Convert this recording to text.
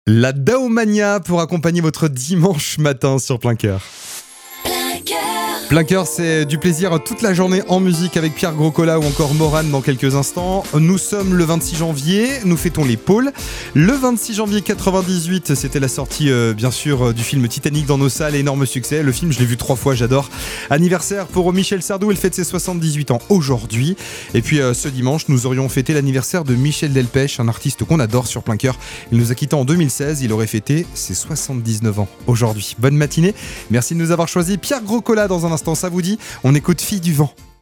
La Daomania pour accompagner votre dimanche matin sur Plein Cœur. Plein Cœur, c'est du plaisir toute la journée en musique avec Pierre Groscola ou encore Morane dans quelques instants. Nous sommes le 26 janvier, nous fêtons les pôles. Le 26 janvier 98, c'était la sortie bien sûr du film Titanic dans nos salles, énorme succès. Le film, je l'ai vu 3 fois, j'adore. Anniversaire pour Michel Sardou, elle fête ses 78 ans aujourd'hui. Et puis ce dimanche, nous aurions fêté l'anniversaire de Michel Delpech, un artiste qu'on adore sur Plein Cœur. Il nous a quittés en 2016, il aurait fêté ses 79 ans aujourd'hui. Bonne matinée, merci de nous avoir choisi. Pierre Groscola dans un instant, ça vous dit? On écoute Fille du vent.